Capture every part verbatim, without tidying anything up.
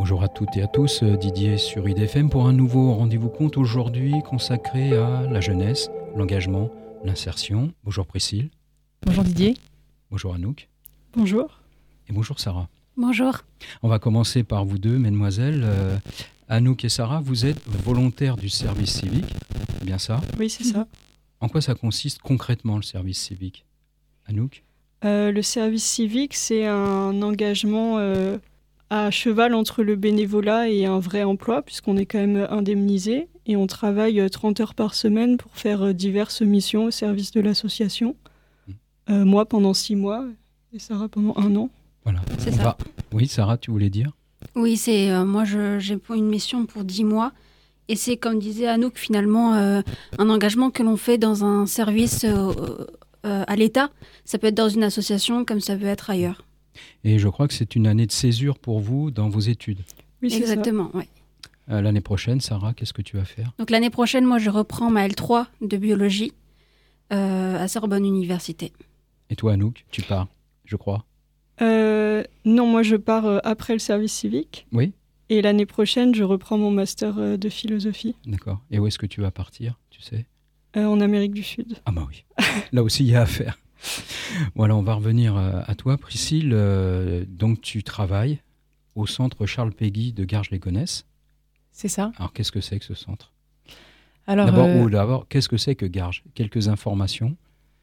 Bonjour à toutes et à tous, Didier sur I D F M pour un nouveau rendez-vous compte aujourd'hui consacré à la jeunesse, l'engagement, l'insertion. Bonjour Priscille. Bonjour Didier. Bonjour Anouk. Bonjour. Et bonjour Sarah. Bonjour. On va commencer par vous deux, mesdemoiselles. Euh, Anouk et Sarah, vous êtes volontaires du service civique, c'est bien ça ? Oui, c'est ça. En quoi ça consiste concrètement le service civique ? Anouk ? euh, Le service civique, c'est un engagement euh, à cheval entre le bénévolat et un vrai emploi, puisqu'on est quand même indemnisé. Et on travaille trente heures par semaine pour faire diverses missions au service de l'association. Mmh. Euh, moi, pendant six mois, et Sarah pendant un an. Voilà. C'est On ça. va... Oui, Sarah, tu voulais dire ? Oui, c'est euh, moi je, j'ai une mission pour dix mois et c'est comme disait Anouk finalement euh, un engagement que l'on fait dans un service euh, euh, à l'État. Ça peut être dans une association comme ça peut être ailleurs. Et je crois que c'est une année de césure pour vous dans vos études. Oui, c'est exactement. Ouais. Euh, l'année prochaine, Sarah, qu'est-ce que tu vas faire ? Donc l'année prochaine, moi je reprends ma L trois de biologie euh, à Sorbonne Université. Et toi, Anouk, tu pars, je crois. Euh, non, moi je pars euh, après le service civique. Oui. Et l'année prochaine, je reprends mon master euh, de philosophie. D'accord. Et où est-ce que tu vas partir, tu sais ? euh, En Amérique du Sud. Ah bah oui. Là aussi, il y a à faire. Voilà, on va revenir euh, à toi, Priscille. Euh, donc, tu travailles au centre Charles Péguy de Garges-les-Gonesse. C'est ça. Alors, qu'est-ce que c'est que ce centre ? Alors, D'abord, euh... ou d'abord, qu'est-ce que c'est que Garges ? Quelques informations.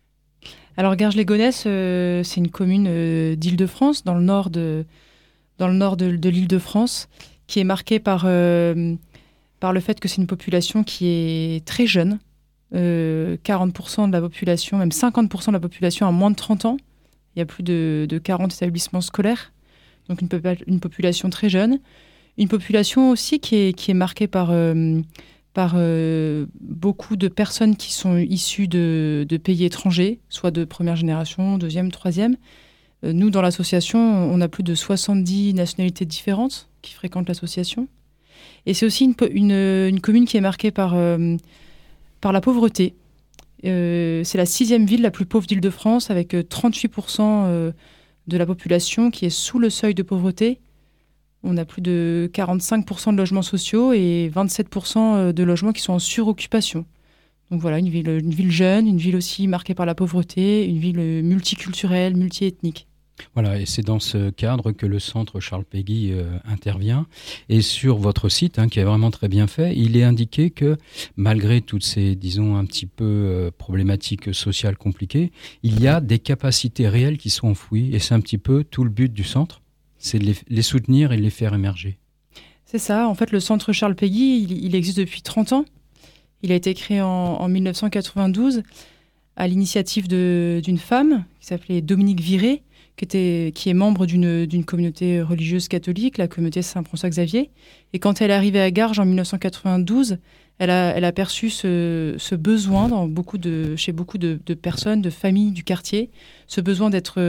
Alors Garges-les-Gonesse, euh, c'est une commune euh, d'Île-de-France, dans le nord de, dans le nord de, de l'Île-de-France, qui est marquée par, euh, par le fait que c'est une population qui est très jeune. Euh, quarante pour cent de la population, même cinquante pour cent de la population a moins de trente ans. Il y a plus de, de quarante établissements scolaires, donc une, une population très jeune. Une population aussi qui est, qui est marquée par... Euh, par euh, beaucoup de personnes qui sont issues de, de pays étrangers, soit de première génération, deuxième, troisième. Euh, nous, dans l'association, on a plus de soixante-dix nationalités différentes qui fréquentent l'association. Et c'est aussi une, une, une commune qui est marquée par, euh, par la pauvreté. Euh, c'est la sixième ville la plus pauvre d'Île-de-France, avec trente-huit pour cent euh, de la population qui est sous le seuil de pauvreté. On a plus de quarante-cinq pour cent de logements sociaux et vingt-sept pour cent de logements qui sont en suroccupation. Donc voilà, une ville, une ville jeune, une ville aussi marquée par la pauvreté, une ville multiculturelle, multiethnique. Voilà, et c'est dans ce cadre que le centre Charles Péguy euh, intervient. Et sur votre site, hein, qui est vraiment très bien fait, il est indiqué que malgré toutes ces, disons, un petit peu euh, problématiques sociales compliquées, il y a des capacités réelles qui sont enfouies. Et c'est un petit peu tout le but du centre. C'est de les, les soutenir et de les faire émerger. C'est ça. En fait, le centre Charles Péguy, il, il existe depuis trente ans. Il a été créé en, en dix-neuf cent quatre-vingt-douze à l'initiative de, d'une femme qui s'appelait Dominique Viré, qui, était, qui est membre d'une, d'une communauté religieuse catholique, la communauté Saint-François-Xavier. Et quand elle est arrivée à Garges en dix-neuf cent quatre-vingt-douze, elle a, elle a perçu ce, ce besoin dans beaucoup de, chez beaucoup de, de personnes, de familles du quartier, ce besoin d'être...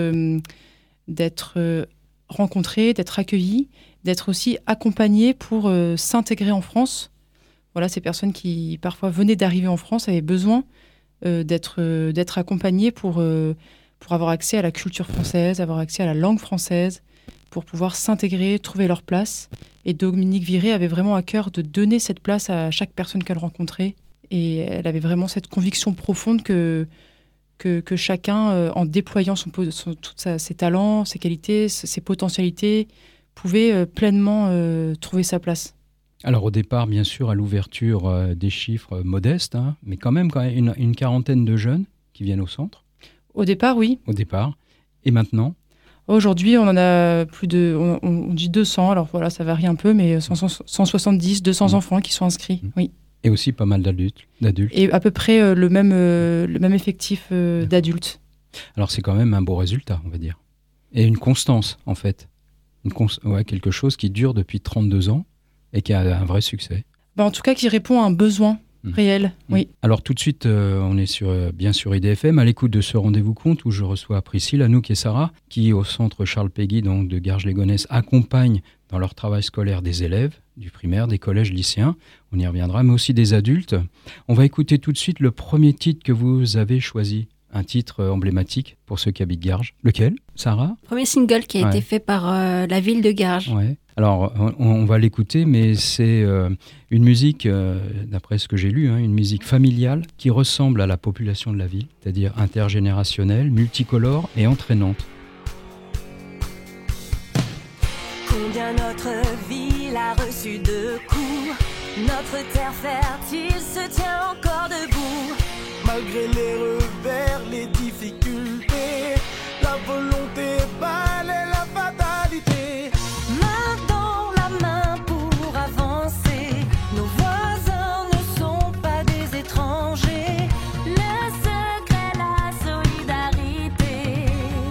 d'être rencontrés, d'être accueillis, d'être aussi accompagnés pour euh, s'intégrer en France. Voilà, ces personnes qui parfois venaient d'arriver en France avaient besoin euh, d'être, euh, d'être accompagnées pour, euh, pour avoir accès à la culture française, avoir accès à la langue française, pour pouvoir s'intégrer, trouver leur place. Et Dominique Viré avait vraiment à cœur de donner cette place à chaque personne qu'elle rencontrait. Et elle avait vraiment cette conviction profonde que Que, que chacun, euh, en déployant son, son, tous ses talents, ses qualités, ses potentialités, pouvait euh, pleinement euh, trouver sa place. Alors au départ, bien sûr, à l'ouverture, euh, des chiffres modestes, hein, mais quand même, quand même une, une quarantaine de jeunes qui viennent au centre. Au départ, oui. Au départ. Et maintenant ? Aujourd'hui, on en a plus de... On, on dit deux cents, alors voilà, ça varie un peu, mais cent, cent soixante-dix, deux cents mmh. enfants qui sont inscrits, mmh. oui. Et aussi pas mal d'adultes. d'adultes. Et à peu près euh, le, même, euh, le même effectif euh, d'adultes. Alors c'est quand même un beau résultat, on va dire. Et une constance, en fait. Une cons- ouais, quelque chose qui dure depuis trente-deux ans et qui a un vrai succès. Bah, en tout cas, qui répond à un besoin mmh. réel, mmh. oui. Alors tout de suite, euh, on est sur, euh, bien sur I D F M, à l'écoute de ce rendez-vous compte où je reçois Priscille, Anouk et Sarah, qui au centre Charles Péguy, donc de Garges-les-Gonesse, accompagnent dans leur travail scolaire des élèves, du primaire, des collèges, lycéens, on y reviendra, mais aussi des adultes. On va écouter tout de suite le premier titre que vous avez choisi, un titre emblématique pour ceux qui habitent Garges. Lequel, Sarah ? Premier single qui a ouais. été fait par euh, la ville de Garges. Ouais. Alors, on, on va l'écouter, mais c'est euh, une musique, euh, d'après ce que j'ai lu, hein, une musique familiale qui ressemble à la population de la ville, c'est-à-dire intergénérationnelle, multicolore et entraînante. Combien notre ville a reçu de coups, notre terre fertile se tient encore debout. Malgré les revers, les difficultés, la volonté balaie la fatalité. Main dans la main pour avancer, nos voisins ne sont pas des étrangers. Le secret, la solidarité.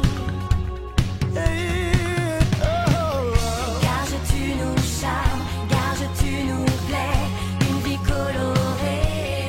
Hey, oh, oh, oh. Garge, tu nous charmes, Garge, tu nous plais, une vie colorée.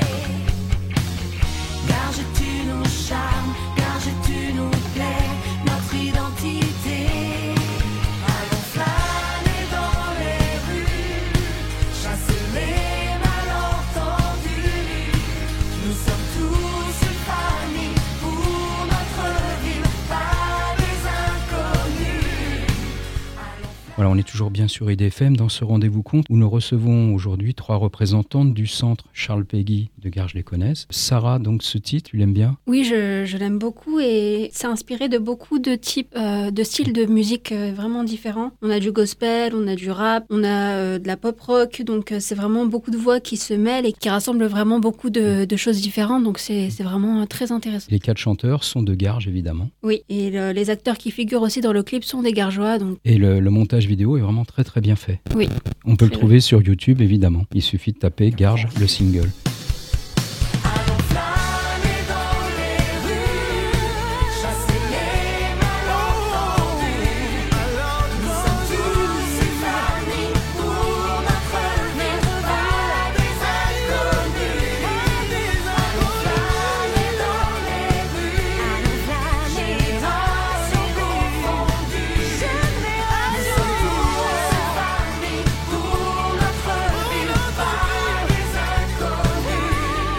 Garge, tu nous charmes, Garge, tu nous plais, notre identité. Allons flâner dans les rues, chasser les malentendus. Nous sommes tous une famille pour notre ville, pas des inconnus. Voilà, on est toujours bien sur I D F M dans ce rendez-vous compte où nous recevons aujourd'hui trois représentantes du centre Charles Péguy de Garges-les-Gonesse. Sarah, donc ce titre, tu l'aimes bien? Oui, je, je l'aime beaucoup et c'est inspiré de beaucoup de types, euh, de styles de musique euh, vraiment différents. On a du gospel, on a du rap, on a euh, de la pop rock, donc euh, c'est vraiment beaucoup de voix qui se mêlent et qui rassemblent vraiment beaucoup de, de choses différentes, donc c'est, c'est vraiment euh, très intéressant. Les quatre chanteurs sont de Garges, évidemment. Oui, et le- les acteurs qui figurent aussi dans le clip sont des Gargeois, donc Et le, le montage vidéo est vraiment très très bien fait. oui. On peut le Très trouver sur YouTube, évidemment. Il suffit de taper Garges, le single. Allons flâner dans les rues, chasser les malentendus. Nous sommes tous une famille pour notre ville, pas des inconnus. Allons flâner dans les rues, générations confondues. Nous sommes tous une famille pour notre ville, pas des inconnus.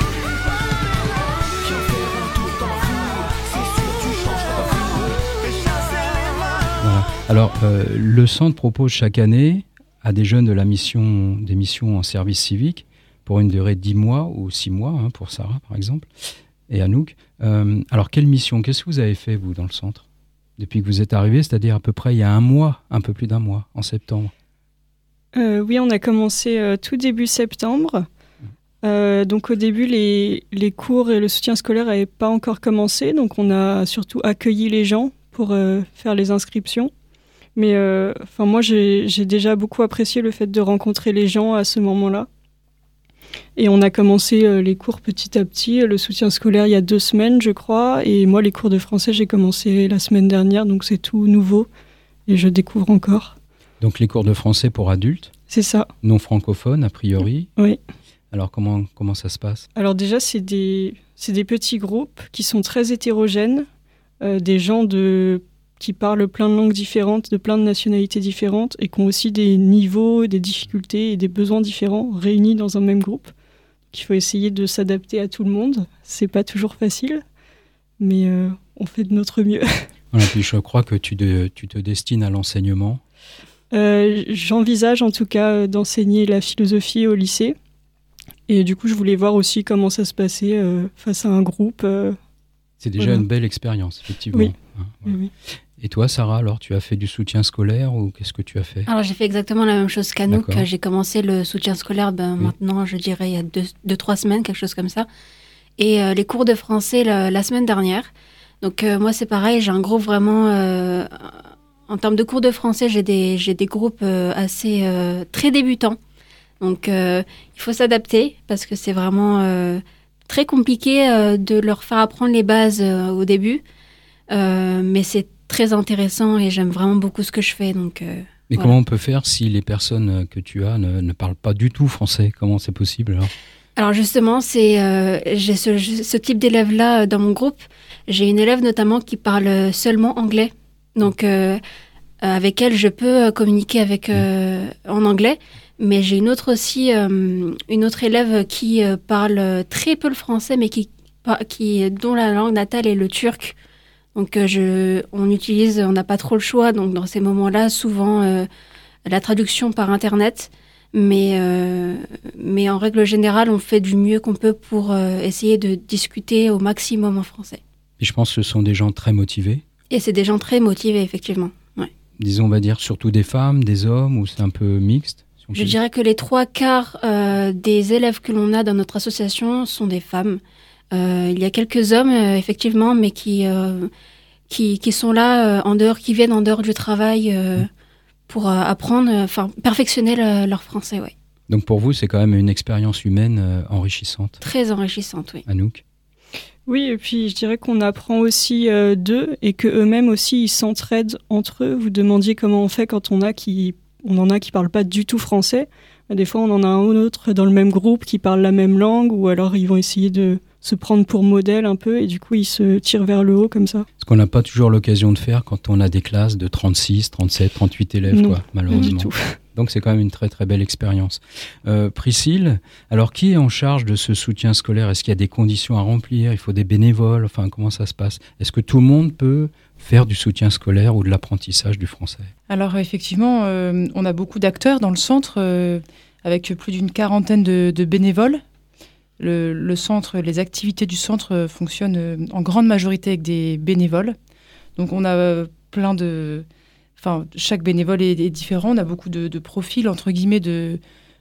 Viens faire un tour dans la foule, c'est sûr tu changeras ta foule. Et chasser les mains. Voilà. Alors, euh, le centre propose chaque année à des jeunes de la mission, des missions en service civique pour une durée de dix mois ou six mois, hein, pour Sarah par exemple, et Anouk. Euh, alors, quelle mission, qu'est-ce que vous avez fait, vous, dans le centre, depuis que vous êtes arrivé, c'est-à-dire à peu près il y a un mois, un peu plus d'un mois, en septembre? Euh, oui, on a commencé euh, tout début septembre. Euh, donc au début, les, les cours et le soutien scolaire n'avaient pas encore commencé, donc on a surtout accueilli les gens pour euh, faire les inscriptions. Mais euh, enfin, moi, j'ai, j'ai déjà beaucoup apprécié le fait de rencontrer les gens à ce moment-là. Et on a commencé euh, les cours petit à petit, le soutien scolaire il y a deux semaines, je crois. Et moi, les cours de français, j'ai commencé la semaine dernière, donc c'est tout nouveau et je découvre encore. Donc, les cours de français pour adultes, C'est ça, non francophones, a priori. oui. Alors, comment, comment ça se passe? Alors déjà, c'est des, c'est des petits groupes qui sont très hétérogènes, euh, des gens de, qui parlent plein de langues différentes, de plein de nationalités différentes, et qui ont aussi des niveaux, des difficultés et des besoins différents réunis dans un même groupe. Il faut essayer de s'adapter à tout le monde. C'est pas toujours facile, mais euh, on fait de notre mieux. Voilà, puis je crois que tu, de- tu te destines à l'enseignement. Euh, j'envisage en tout cas euh, d'enseigner la philosophie au lycée. Et du coup, je voulais voir aussi comment ça se passait euh, face à un groupe. euh, C'est déjà Voilà. une belle expérience, effectivement. Oui. Hein, voilà. oui, oui. Et toi, Sarah, alors, tu as fait du soutien scolaire ou qu'est-ce que tu as fait? Alors j'ai fait exactement la même chose qu'Anouk. D'accord. J'ai commencé le soutien scolaire ben, Oui. maintenant, je dirais, il y a deux, deux, trois semaines, quelque chose comme ça. Et euh, les cours de français la, la semaine dernière. Donc euh, moi c'est pareil, j'ai un groupe vraiment... euh, en termes de cours de français, j'ai des, j'ai des groupes euh, assez euh, très débutants. Donc euh, il faut s'adapter parce que c'est vraiment euh, très compliqué euh, de leur faire apprendre les bases euh, au début. Euh, mais c'est très intéressant et j'aime vraiment beaucoup ce que je fais. Donc, euh, Mais voilà. comment on peut faire si les personnes que tu as ne, ne parlent pas du tout français? Comment c'est possible alors? Alors justement, c'est, euh, j'ai ce, ce type d'élève-là euh, dans mon groupe. J'ai une élève notamment qui parle seulement anglais. Donc euh, avec elle, je peux euh, communiquer avec, euh, en anglais. Mais j'ai une autre aussi, euh, une autre élève qui euh, parle très peu le français, mais qui, par- qui, dont la langue natale est le turc. Donc euh, je, on utilise, on n'a pas trop le choix. Donc dans ces moments-là, souvent, euh, la traduction par Internet. Mais, euh, mais en règle générale, on fait du mieux qu'on peut pour euh, essayer de discuter au maximum en français. Et je pense que ce sont des gens très motivés. Et c'est des gens très motivés, effectivement. Ouais. Disons, on va dire surtout des femmes, des hommes, ou c'est un peu mixte si on Je peut- dirais que les trois quarts euh, des élèves que l'on a dans notre association sont des femmes. Euh, il y a quelques hommes, euh, effectivement, mais qui, euh, qui, qui sont là euh, en dehors, qui viennent en dehors du travail euh, pour euh, apprendre, enfin perfectionner le- leur français, ouais. Donc pour vous, c'est quand même une expérience humaine euh, enrichissante. Très enrichissante, oui. Anouk? Oui, et puis je dirais qu'on apprend aussi euh, d'eux et que eux-mêmes aussi ils s'entraident entre eux. Vous demandiez comment on fait quand on a qui, on en a qui parlent pas du tout français. Des fois, on en a un ou autre dans le même groupe qui parle la même langue, ou alors ils vont essayer de se prendre pour modèle un peu, et du coup ils se tirent vers le haut comme ça. Ce qu'on n'a pas toujours l'occasion de faire quand on a des classes de trente-six, trente-sept, trente-huit élèves, Non, quoi, malheureusement. Du tout. Donc c'est quand même une très très belle expérience. Euh, Priscille, alors qui est en charge de ce soutien scolaire? Est-ce qu'il y a des conditions à remplir? Il faut des bénévoles? Enfin, comment ça se passe? Est-ce que tout le monde peut faire du soutien scolaire ou de l'apprentissage du français? Alors effectivement, euh, on a beaucoup d'acteurs dans le centre, euh, avec plus d'une quarantaine de, de bénévoles. Le, le centre, les activités du centre euh, fonctionnent euh, en grande majorité avec des bénévoles. Donc on a euh, plein de... Enfin, chaque bénévole est, est différent. On a beaucoup de, de profils, entre guillemets, de,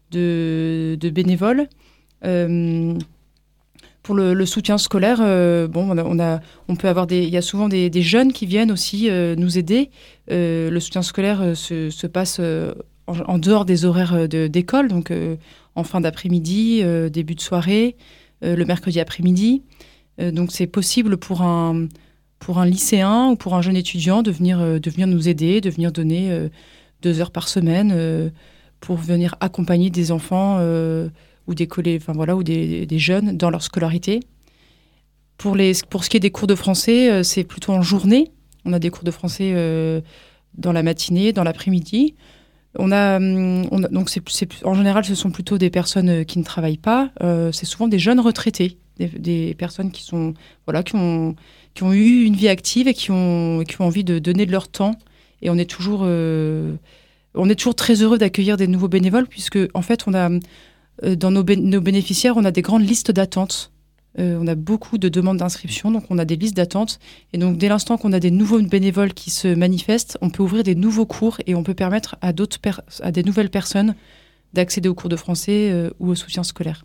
de, de bénévoles. Euh, pour le, le soutien scolaire, euh, bon, on a, on a, on peut avoir des... Il y a souvent des, des jeunes qui viennent aussi euh, nous aider. Euh, le soutien scolaire euh, se, se passe euh, en, en dehors des horaires de, d'école, donc euh, en fin d'après-midi, euh, début de soirée, euh, le mercredi après-midi. Euh, donc c'est possible pour un... pour un lycéen ou pour un jeune étudiant de venir, euh, de venir nous aider, de venir donner euh, deux heures par semaine euh, pour venir accompagner des enfants euh, ou des collègues, enfin voilà, ou des, des jeunes dans leur scolarité. Pour, les, pour ce qui est des cours de français, euh, c'est plutôt en journée. On a des cours de français euh, dans la matinée, dans l'après-midi. On a, hum, on a, donc c'est, c'est, en général, ce sont plutôt des personnes qui ne travaillent pas. Euh, c'est souvent des jeunes retraités, des, des personnes qui sont, voilà, qui ont qui ont eu une vie active et qui ont, qui ont envie de donner de leur temps. Et on est toujours, euh, on est toujours très heureux d'accueillir des nouveaux bénévoles, puisque en fait, on a, euh, dans nos, bé- nos bénéficiaires, on a des grandes listes d'attente. Euh, on a beaucoup de demandes d'inscription, donc on a des listes d'attente. Et donc, dès l'instant qu'on a des nouveaux bénévoles qui se manifestent, on peut ouvrir des nouveaux cours et on peut permettre à, d'autres per- à des nouvelles personnes d'accéder aux cours de français euh, ou au soutien scolaire.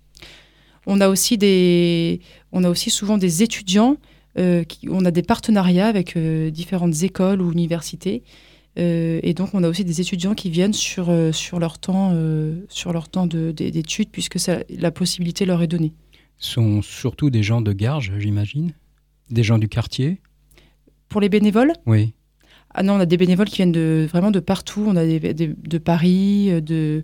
On a aussi, des, on a aussi souvent des étudiants. Euh, qui, on a des partenariats avec euh, différentes écoles ou universités euh, et donc on a aussi des étudiants qui viennent sur, euh, sur leur temps, euh, sur leur temps de, de, d'études puisque ça, la possibilité leur est donnée. Ce sont surtout des gens de Garges, j'imagine? Des gens du quartier? Pour les bénévoles? Oui. Ah non, on a des bénévoles qui viennent de, vraiment de partout. On a des, des, de Paris, de,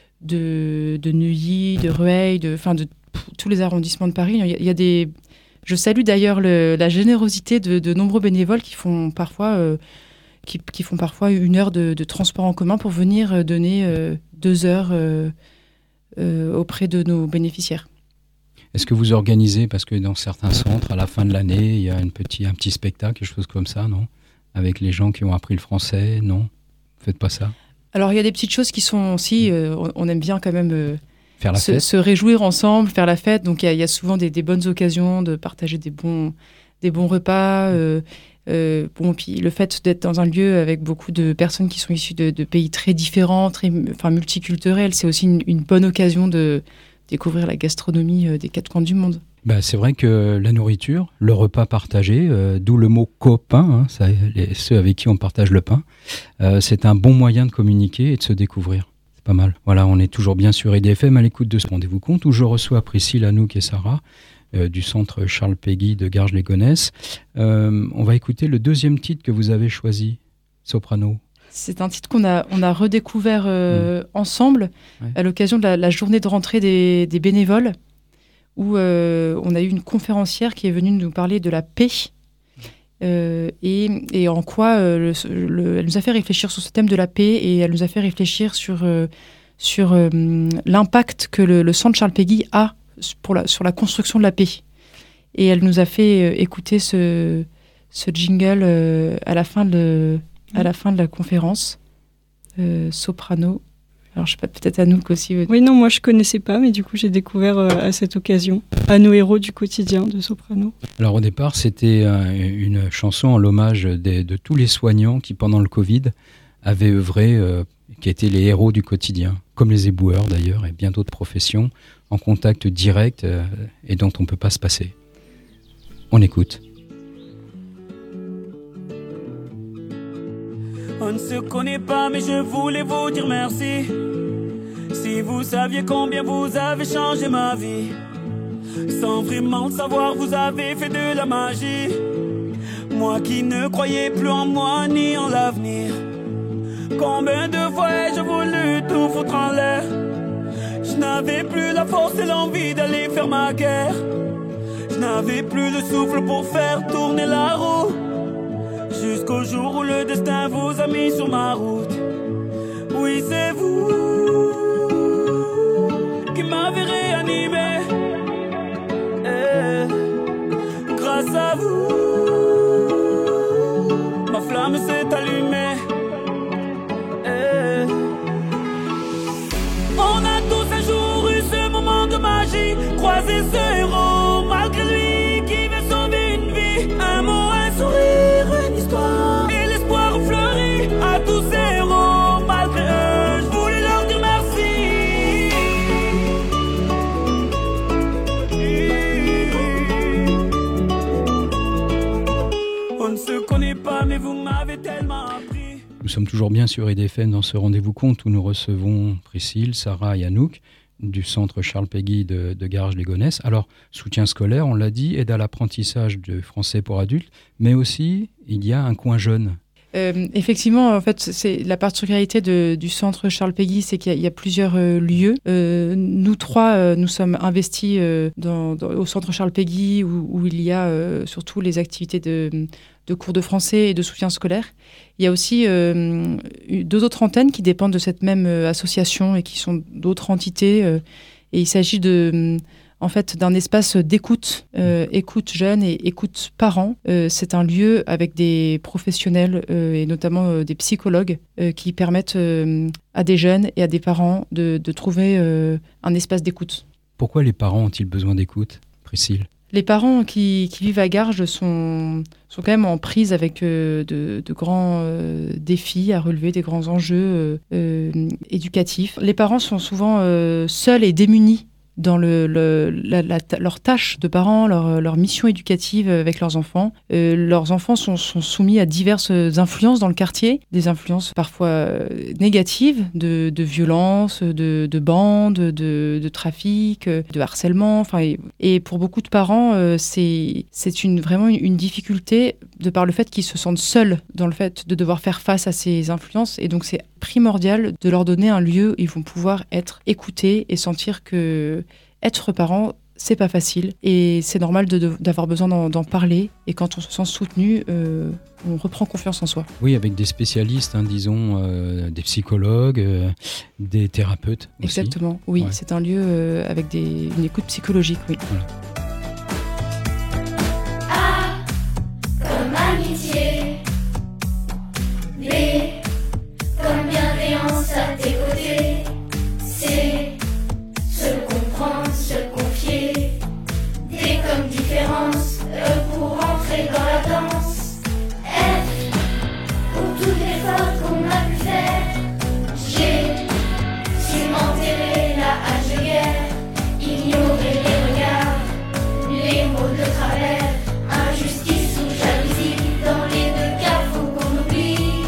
de, de Neuilly, de Rueil, de, enfin de pff, tous les arrondissements de Paris. Il y a, il y a des... Je salue d'ailleurs le, la générosité de, de nombreux bénévoles qui font parfois, euh, qui, qui font parfois une heure de, de transport en commun pour venir donner euh, deux heures euh, euh, auprès de nos bénéficiaires. Est-ce que vous organisez, parce que dans certains centres, à la fin de l'année, il y a une petit, un petit spectacle, quelque chose comme ça, non? Avec les gens qui ont appris le français, non? Vous faites pas ça? Alors il y a des petites choses qui sont aussi, euh, on, on aime bien quand même... Euh, Faire la se, fête. se réjouir ensemble, faire la fête. Donc, il y, y a souvent des, des bonnes occasions de partager des bons, des bons repas. Euh, euh, bon, puis le fait d'être dans un lieu avec beaucoup de personnes qui sont issues de, de pays très différents, très, enfin, multiculturels, c'est aussi une, une bonne occasion de découvrir la gastronomie euh, des quatre coins du monde. Bah, c'est vrai que la nourriture, le repas partagé, euh, d'où le mot copain, hein, ça, les, ceux avec qui on partage le pain, euh, c'est un bon moyen de communiquer et de se découvrir. Pas mal. Voilà, on est toujours bien sur I D F M à l'écoute de ce Rendez-vous Compte où je reçois Priscille, Anouk et Sarah euh, du centre Charles Péguy de Garges-les-Gonesse. Euh, on va écouter le deuxième titre que vous avez choisi, Soprano. C'est un titre qu'on a, on a redécouvert euh, mmh. ensemble ouais. à l'occasion de la, la journée de rentrée des, des bénévoles où euh, on a eu une conférencière qui est venue nous parler de la paix. Euh, et, et en quoi euh, le, le, elle nous a fait réfléchir sur ce thème de la paix et elle nous a fait réfléchir sur, euh, sur euh, l'impact que le, le centre Charles Péguy a pour la, sur la construction de la paix. Et elle nous a fait euh, écouter ce, ce jingle euh, à, la fin de, à la fin de la conférence. euh, soprano. Alors, je sais pas, peut-être Anouk aussi. euh, Oui, non, moi je connaissais pas, mais du coup j'ai découvert euh, à cette occasion à nos héros du quotidien de Soprano. Alors au départ, c'était euh, une chanson en l'hommage des- de tous les soignants qui, pendant le Covid, avaient œuvré, euh, qui étaient les héros du quotidien, comme les éboueurs d'ailleurs, et bien d'autres professions, en contact direct euh, et dont on ne peut pas se passer. On écoute. On ne se connaît pas, mais je voulais vous dire merci. Si vous saviez combien vous avez changé ma vie, sans vraiment le savoir, vous avez fait de la magie. Moi qui ne croyais plus en moi ni en l'avenir, combien de fois ai-je voulu tout foutre en l'air. Je n'avais plus la force et l'envie d'aller faire ma guerre. Je n'avais plus le souffle pour faire tourner la roue. Jusqu'au jour où le destin vous a mis sur ma route. Oui, c'est vous qui m'avez réanimé. Eh, grâce à vous, ma flamme s'est allumée. Eh. On a tous un jour eu ce moment de magie, croisé ce héros malgré lui qui veut sauver une vie. Un mot, un sourire, une histoire, et l'espoir fleurit à tous ces héros. Malgré eux, je voulais leur dire merci. On ne se connaît pas, mais vous m'avez tellement appris. Nous sommes toujours bien sur I D F M dans ce rendez-vous compte où nous recevons Priscille, Sarah et Anouk du centre Charles Péguy de, de Garges-les-Gonesse. Alors, soutien scolaire, on l'a dit, aide à l'apprentissage de français pour adultes, mais aussi, il y a un coin jeune. Euh, effectivement, en fait, c'est la particularité de, du centre Charles Péguy, c'est qu'il y a, il y a plusieurs euh, lieux. Euh, nous trois, euh, nous sommes investis euh, dans, dans, au centre Charles Péguy, où, où il y a euh, surtout les activités de, de cours de français et de soutien scolaire. Il y a aussi euh, deux autres antennes qui dépendent de cette même euh, association et qui sont d'autres entités. Euh, et il s'agit de... en fait, d'un espace d'écoute, euh, écoute jeune et écoute parents. Euh, c'est un lieu avec des professionnels euh, et notamment euh, des psychologues euh, qui permettent euh, à des jeunes et à des parents de, de trouver euh, un espace d'écoute. Pourquoi les parents ont-ils besoin d'écoute, Priscille ? Les parents qui, qui vivent à Garges sont, sont quand même en prise avec euh, de, de grands euh, défis à relever, des grands enjeux euh, euh, éducatifs. Les parents sont souvent euh, seuls et démunis dans le, le, la, la, leur tâche de parents, leur, leur mission éducative avec leurs enfants. Euh, leurs enfants sont, sont soumis à diverses influences dans le quartier, des influences parfois euh, négatives, de, de violence, de, de bandes, de, de trafic, de harcèlement. Enfin, et, et pour beaucoup de parents, euh, c'est, c'est une, vraiment une, une difficulté de par le fait qu'ils se sentent seuls dans le fait de devoir faire face à ces influences. Et donc, c'est primordial de leur donner un lieu où ils vont pouvoir être écoutés et sentir que être parent, c'est pas facile et c'est normal de, de, d'avoir besoin d'en, d'en parler. Et quand on se sent soutenu, euh, on reprend confiance en soi. Oui, avec des spécialistes, hein, disons, euh, des psychologues, euh, des thérapeutes aussi. Exactement, oui. Ouais. C'est un lieu euh, avec des, une écoute psychologique, oui. Voilà. Comme amitié, B comme bienveillance à tes côtés, C se comprendre, se confier, D comme différence, E pour entrer dans la danse, F pour tout l'effort qu'on a pu faire, G surmonter la hache de guerre, ignorer les regards, les mots de travers. Injustice ou jalousie, dans les deux cas, faut qu'on oublie.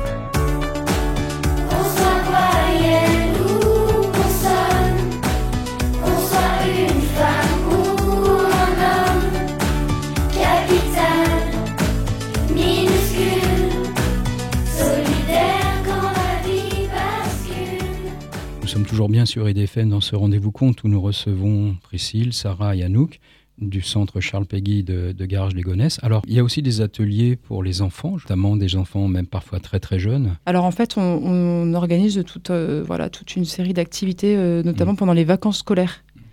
Qu'on soit voyelle ou consonne, qu'on soit une femme ou un homme, capital, minuscule, solidaire quand la vie bascule. Nous sommes toujours bien sur I D F M dans ce rendez-vous compte où nous recevons Priscille, Sarah et Anouk du centre Charles Péguy de, de Garges-les-Gonesse. Alors, il y a aussi des ateliers pour les enfants, notamment des enfants même parfois très très jeunes. Alors en fait, on, on organise toute, euh, voilà, toute une série d'activités, euh, notamment mmh. pendant les vacances scolaires,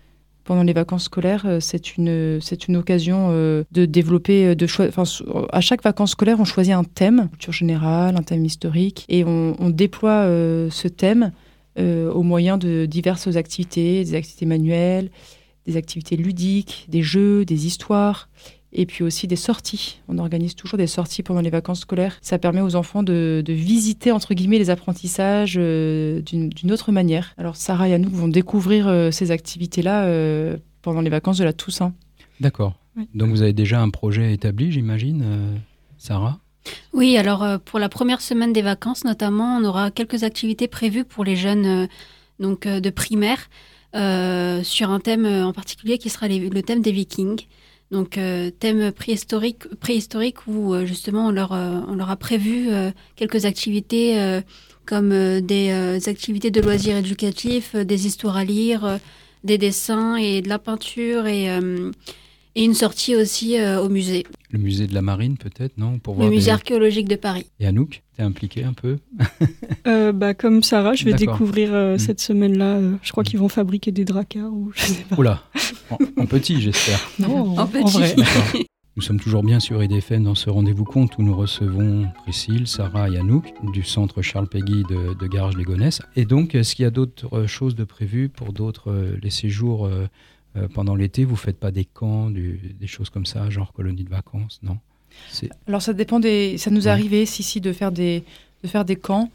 pendant les vacances scolaires, euh, c'est une, c'est une occasion euh, de développer, de choi- enfin, à chaque vacances scolaires, on choisit un thème, culture générale, un thème historique, et on, on déploie euh, ce thème euh, au moyen de diverses activités, des activités manuelles, des activités ludiques, des jeux, des histoires, et puis aussi des sorties. On organise toujours des sorties pendant les vacances scolaires. Ça permet aux enfants de, de visiter, entre guillemets, les apprentissages euh, d'une, d'une autre manière. Alors Sarah et Anouk vont découvrir euh, ces activités-là euh, pendant les vacances de la Toussaint. D'accord. Oui. Donc vous avez déjà un projet établi, j'imagine, euh, Sarah ? Oui, alors euh, pour la première semaine des vacances notamment, on aura quelques activités prévues pour les jeunes euh, donc, euh, de primaire euh, sur un thème euh, en particulier qui sera les, le thème des Vikings. Donc euh, thème préhistorique, préhistorique où euh, justement on leur, euh, on leur a prévu euh, quelques activités euh, comme euh, des euh, activités de loisirs éducatifs, euh, des histoires à lire, euh, des dessins et de la peinture et, euh, et une sortie aussi euh, au musée. Le musée de la Marine peut-être, non ? Pour Le voir musée des... archéologique de Paris. Et Anouk, t'es impliquée un peu ? Euh, bah, comme Sarah, je vais D'accord. découvrir euh, Mmh. cette semaine-là. euh, je crois Mmh. qu'ils vont fabriquer des dracars ou je sais pas. Oula, en, en petit j'espère. Non, En petit. vrai. D'accord. Nous sommes toujours bien sur I D F M dans ce rendez-vous compte où nous recevons Priscille, Sarah et Anouk du centre Charles Péguy de, de Garges-les-Gonesse. Et donc, est-ce qu'il y a d'autres choses de prévues pour d'autres euh, les séjours euh, euh, pendant l'été ? Vous ne faites pas des camps, du- des choses comme ça, genre colonie de vacances, non ? C'est... Alors ça dépend des... Ça nous est Ouais. arrivé, si, si, de faire des, de faire des camps.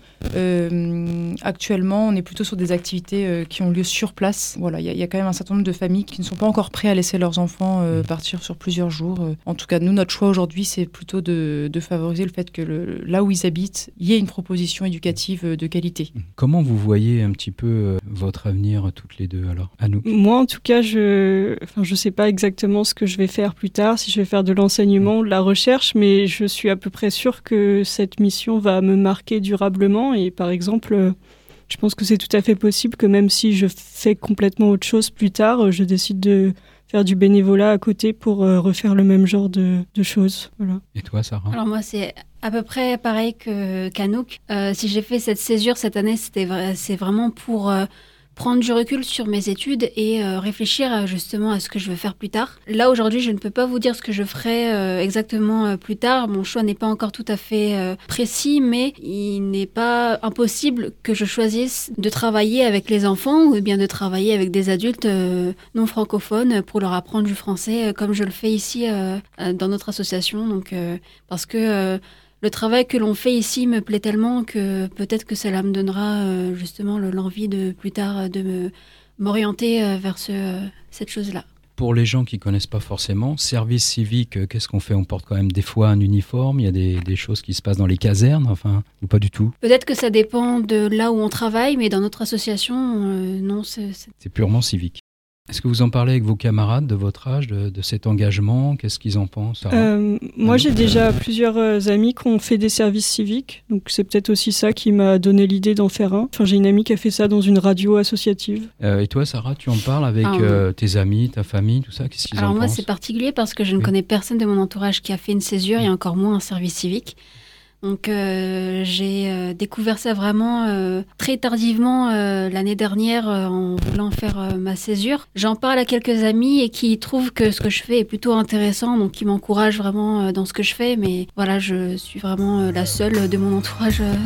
Euh, actuellement, on est plutôt sur des activités euh, qui ont lieu sur place. Voilà, il y, a- il y a quand même un certain nombre de familles qui ne sont pas encore prêts à laisser leurs enfants euh, partir sur plusieurs jours. Euh, En tout cas, nous, notre choix aujourd'hui, c'est plutôt de, de favoriser le fait que le, là où ils habitent, il y ait une proposition éducative euh, de qualité. Comment vous voyez un petit peu euh, votre avenir toutes les deux alors ? Anouk ? Moi, en tout cas, je enfin, je sais pas exactement ce que je vais faire plus tard, si je vais faire de l'enseignement ou de la recherche, mais je suis à peu près sûre que cette mission va me marquer durablement. Et par exemple, euh, je pense que c'est tout à fait possible que même si je fais complètement autre chose plus tard, euh, je décide de faire du bénévolat à côté pour euh, refaire le même genre de, de choses. Voilà. Et toi, Sarah ? Alors moi, c'est à peu près pareil que, qu'Anouk. Euh, si j'ai fait cette césure cette année, c'était vra- c'est vraiment pour euh, prendre du recul sur mes études et euh, réfléchir à, justement à ce que je veux faire plus tard. Là, aujourd'hui, je ne peux pas vous dire ce que je ferai euh, exactement euh, plus tard. Mon choix n'est pas encore tout à fait euh, précis, mais il n'est pas impossible que je choisisse de travailler avec les enfants ou bien de travailler avec des adultes euh, non francophones pour leur apprendre du français, euh, comme je le fais ici euh, euh, dans notre association. Donc, euh, parce que euh, le travail que l'on fait ici me plaît tellement que peut-être que cela me donnera euh, justement le- l'envie de plus tard euh, de me, m'orienter euh, vers ce, euh, cette chose-là. Pour les gens qui ne connaissent pas forcément, service civique, euh, qu'est-ce qu'on fait ? On porte quand même des fois un uniforme, il y a des, des choses qui se passent dans les casernes, enfin, ou pas du tout ? Peut-être que ça dépend de là où on travaille, mais dans notre association, euh, non, c'est, c'est- C'est purement civique. Est-ce que vous en parlez avec vos camarades de votre âge, de, de cet engagement ? Qu'est-ce qu'ils en pensent, Sarah ? Euh, moi, j'ai déjà plusieurs euh, amis qui ont fait des services civiques, donc c'est peut-être aussi ça qui m'a donné l'idée d'en faire un. Enfin, j'ai une amie qui a fait ça dans une radio associative. Euh, et toi, Sarah, tu en parles avec Ah, euh, tes amis, ta famille, tout ça ? Qu'est-ce qu'ils Alors en moi, pensent ? c'est particulier parce que je ne Oui. connais personne de mon entourage qui a fait une césure et encore moins un service civique. Donc euh, j'ai euh, découvert ça vraiment euh, très tardivement euh, l'année dernière euh, en voulant faire euh, ma césure. J'en parle à quelques amis et qui trouvent que ce que je fais est plutôt intéressant, donc qui m'encouragent vraiment euh, dans ce que je fais. Mais voilà, je suis vraiment euh, la seule de mon entourage. euh,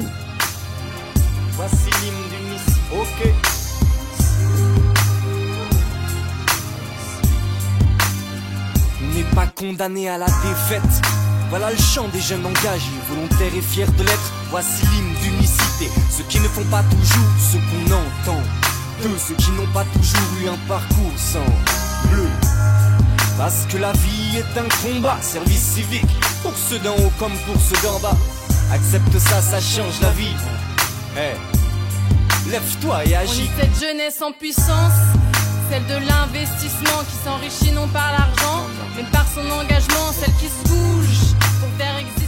Voici l'hymne du Nice. Ok. On n'est pas condamné à la défaite. Voilà le chant des jeunes engagés, volontaires et fiers de l'être. Voici l'hymne d'unicité. Ceux qui ne font pas toujours ce qu'on entend. De ceux qui n'ont pas toujours eu un parcours sans bleu. Parce que la vie est un combat, service civique. Pour ceux d'en haut comme pour ceux d'en bas. Accepte ça, ça change la vie. Hey. Lève-toi et On agis. est cette jeunesse en puissance, celle de l'investissement qui s'enrichit non par l'argent, mais par son engagement, celle qui se bouge pour faire exister ses valeurs.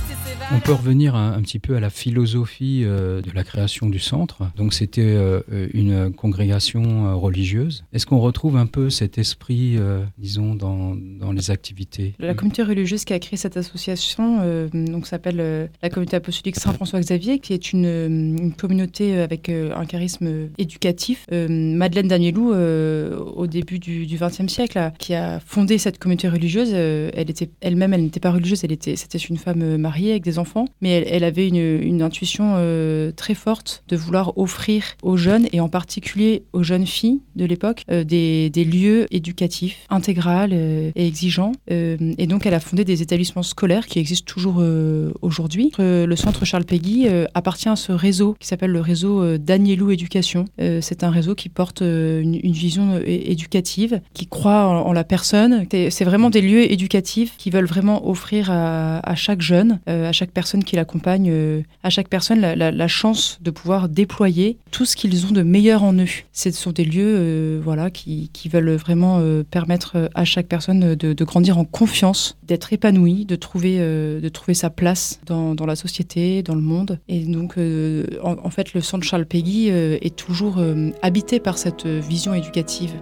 On peut revenir un, un petit peu à la philosophie euh, de la création du centre. Donc c'était euh, une congrégation euh, religieuse. Est-ce qu'on retrouve un peu cet esprit, euh, disons, dans, dans les activités ? La communauté religieuse qui a créé cette association euh, donc, s'appelle euh, la communauté apostolique Saint-François-Xavier, qui est une, une communauté avec euh, un charisme éducatif. Euh, Madeleine Danielou, euh, au début du XXe siècle, là, qui a fondé cette communauté religieuse, euh, elle était, elle-même, elle n'était pas religieuse, elle était, c'était une femme mariée avec des enfants, mais elle, elle avait une, une intuition euh, très forte de vouloir offrir aux jeunes, et en particulier aux jeunes filles de l'époque, euh, des, des lieux éducatifs, intégral euh, et exigeants. Euh, et donc, elle a fondé des établissements scolaires qui existent toujours euh, aujourd'hui. Euh, le centre Charles Péguy euh, appartient à ce réseau qui s'appelle le réseau euh, Danielou Éducation. Euh, c'est un réseau qui porte euh, une, une vision euh, éducative, qui croit en, en la personne. C'est, c'est vraiment des lieux éducatifs qui veulent vraiment offrir à, à chaque jeune, euh, à chaque personne qui l'accompagne, euh, à chaque personne la, la, la chance de pouvoir déployer tout ce qu'ils ont de meilleur en eux. Ce sont des lieux euh, voilà, qui, qui veulent vraiment euh, permettre à chaque personne de, de grandir en confiance, d'être épanoui, de trouver, euh, de trouver sa place dans, dans la société, dans le monde. Et donc, euh, en, en fait, le centre Charles Péguy euh, est toujours euh, habité par cette vision éducative.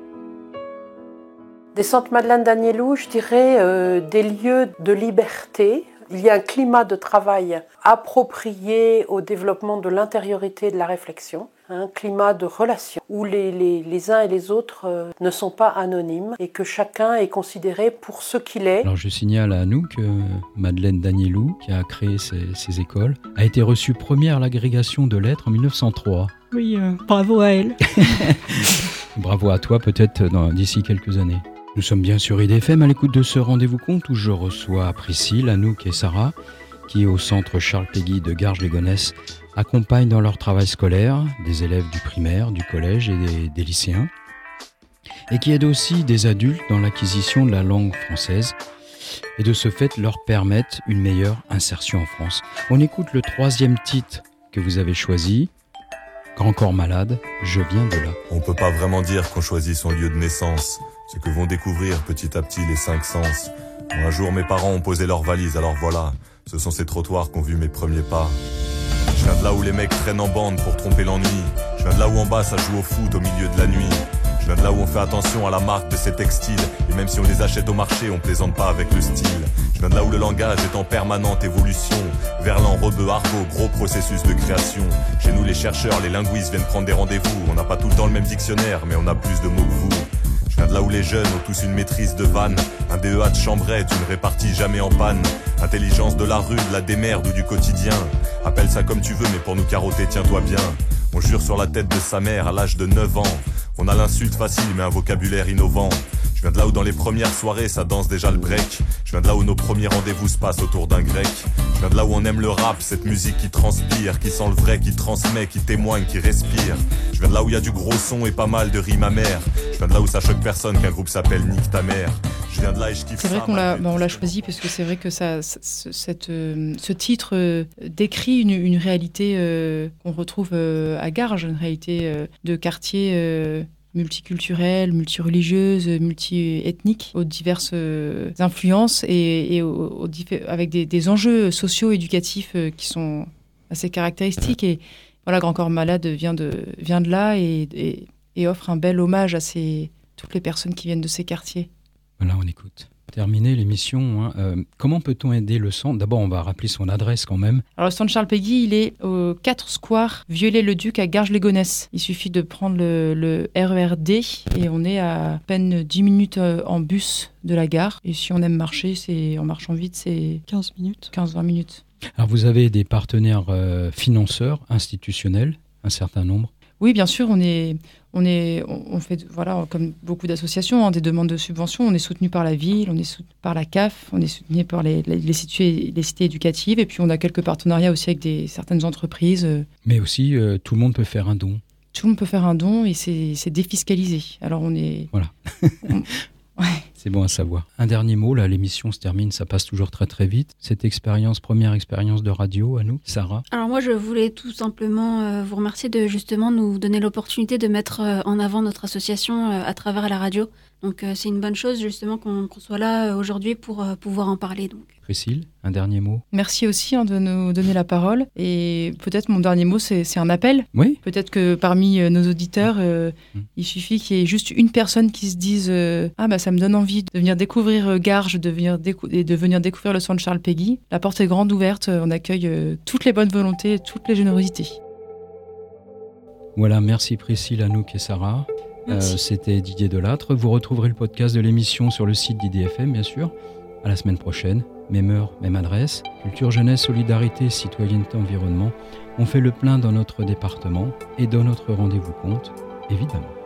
Des centres Madeleine Danielou, je dirais euh, des lieux de liberté. Il y a un climat de travail approprié au développement de l'intériorité et de la réflexion, un climat de relation où les, les, les uns et les autres euh, ne sont pas anonymes et que chacun est considéré pour ce qu'il est. Alors je signale à nous que Madeleine Danielou, qui a créé ces, ces écoles, a été reçue première à l'agrégation de lettres en mille neuf cent trois. Oui, euh, bravo à elle. Bravo à toi, peut-être dans, d'ici quelques années. Nous sommes bien sur I D F M à l'écoute de ce rendez-vous compte où je reçois Priscille, Anouk et Sarah qui, au centre Charles Péguy de Garges-les-Gonesse, accompagnent dans leur travail scolaire des élèves du primaire, du collège et des, des lycéens et qui aident aussi des adultes dans l'acquisition de la langue française et de ce fait leur permettent une meilleure insertion en France. On écoute le troisième titre que vous avez choisi, Grand corps malade, je viens de là. On peut pas vraiment dire qu'on choisit son lieu de naissance. Ce que vont découvrir petit à petit les cinq sens. Moi, un jour, mes parents ont posé leurs valises, alors voilà, ce sont ces trottoirs qu'ont vu mes premiers pas. Je viens de là où les mecs traînent en bande pour tromper l'ennui. Je viens de là où en bas ça joue au foot au milieu de la nuit. Je viens de là où on fait attention à la marque de ces textiles. Et même si on les achète au marché, on plaisante pas avec le style. Je viens de là où le langage est en permanente évolution. Verlan, rebeu, argot, gros processus de création. Chez nous, les chercheurs, les linguistes viennent prendre des rendez-vous. On n'a pas tout le temps le même dictionnaire, mais on a plus de mots que vous. Je viens de là où les jeunes ont tous une maîtrise de vanne. Un D E A de chambrette, une répartie jamais en panne. Intelligence de la rue, de la démerde ou du quotidien. Appelle ça comme tu veux, mais pour nous carotter, tiens-toi bien. On jure sur la tête de sa mère à l'âge de neuf ans. On a l'insulte facile, mais un vocabulaire innovant. Je viens de là où dans les premières soirées, ça danse déjà le break. Je viens de là où nos premiers rendez-vous se passent autour d'un grec. Je viens de là où on aime le rap, cette musique qui transpire, qui sent le vrai, qui transmet, qui témoigne, qui respire. Je viens de là où il y a du gros son et pas mal de rimes amères. Je viens de là où ça choque personne qu'un groupe s'appelle Nique ta mère. Je viens de là et je kiffe ça. C'est vrai qu'on l'a, bah on l'a choisi parce que c'est vrai que ça, ça, cette, euh, ce titre euh, décrit une, une réalité euh, qu'on retrouve euh, à Garges, une réalité euh, de quartier euh, multiculturelle, multireligieuse, multi-ethnique, aux diverses euh, influences et, et aux, aux diffé- avec des, des enjeux socio-éducatifs euh, qui sont assez caractéristiques. Et voilà, Grand corps malade vient de, vient de là et, et, et offre un bel hommage à ces, toutes les personnes qui viennent de ces quartiers. Voilà, on écoute. Terminer l'émission, hein. euh, comment peut-on aider le centre ? D'abord, on va rappeler son adresse quand même. Alors, le centre Charles Péguy, il est au quatre square Viollet-le-Duc à Garges-les-Gonesse. Il suffit de prendre le, le R E R D et on est à peine dix minutes en bus de la gare. Et si on aime marcher, c'est, en marchant vite, c'est quinze minutes. quinze à vingt minutes. Alors, vous avez des partenaires euh, financeurs, institutionnels, un certain nombre ? Oui, bien sûr, on est, on est, on fait, voilà, comme beaucoup d'associations, hein, des demandes de subventions. On est soutenu par la ville, on est soutenu par la C A F, on est soutenu par les, les, les, cités, les cités éducatives, et puis on a quelques partenariats aussi avec des, certaines entreprises. Mais aussi, euh, tout le monde peut faire un don. Tout le monde peut faire un don et c'est, c'est défiscalisé. Alors on est... Voilà. on... Ouais. C'est bon à savoir. Un dernier mot, là, l'émission se termine, ça passe toujours très très vite. Cette expérience, première expérience de radio, à nous, Sarah ? Alors moi, je voulais tout simplement euh, vous remercier de justement nous donner l'opportunité de mettre euh, en avant notre association euh, à travers la radio. Donc euh, c'est une bonne chose justement qu'on, qu'on soit là euh, aujourd'hui pour euh, pouvoir en parler. Donc. Priscille, un dernier mot? Merci aussi hein, de nous donner la parole. Et peut-être mon dernier mot, c'est, c'est un appel. Oui. Peut-être que parmi euh, nos auditeurs, euh, mmh. il suffit qu'il y ait juste une personne qui se dise euh, « Ah bah ça me donne envie de venir découvrir euh, Garges de venir décou- et de venir découvrir le centre Charles Péguy ». La porte est grande ouverte, on accueille euh, toutes les bonnes volontés, toutes les générosités. Voilà, merci Priscille, Anouk et Sarah. Euh, c'était Didier Delattre. Vous retrouverez le podcast de l'émission sur le site d'I D F M, bien sûr. À la semaine prochaine. Même heure, même adresse. Culture, jeunesse, solidarité, citoyenneté, environnement. On fait le plein dans notre département et dans notre rendez-vous compte, évidemment.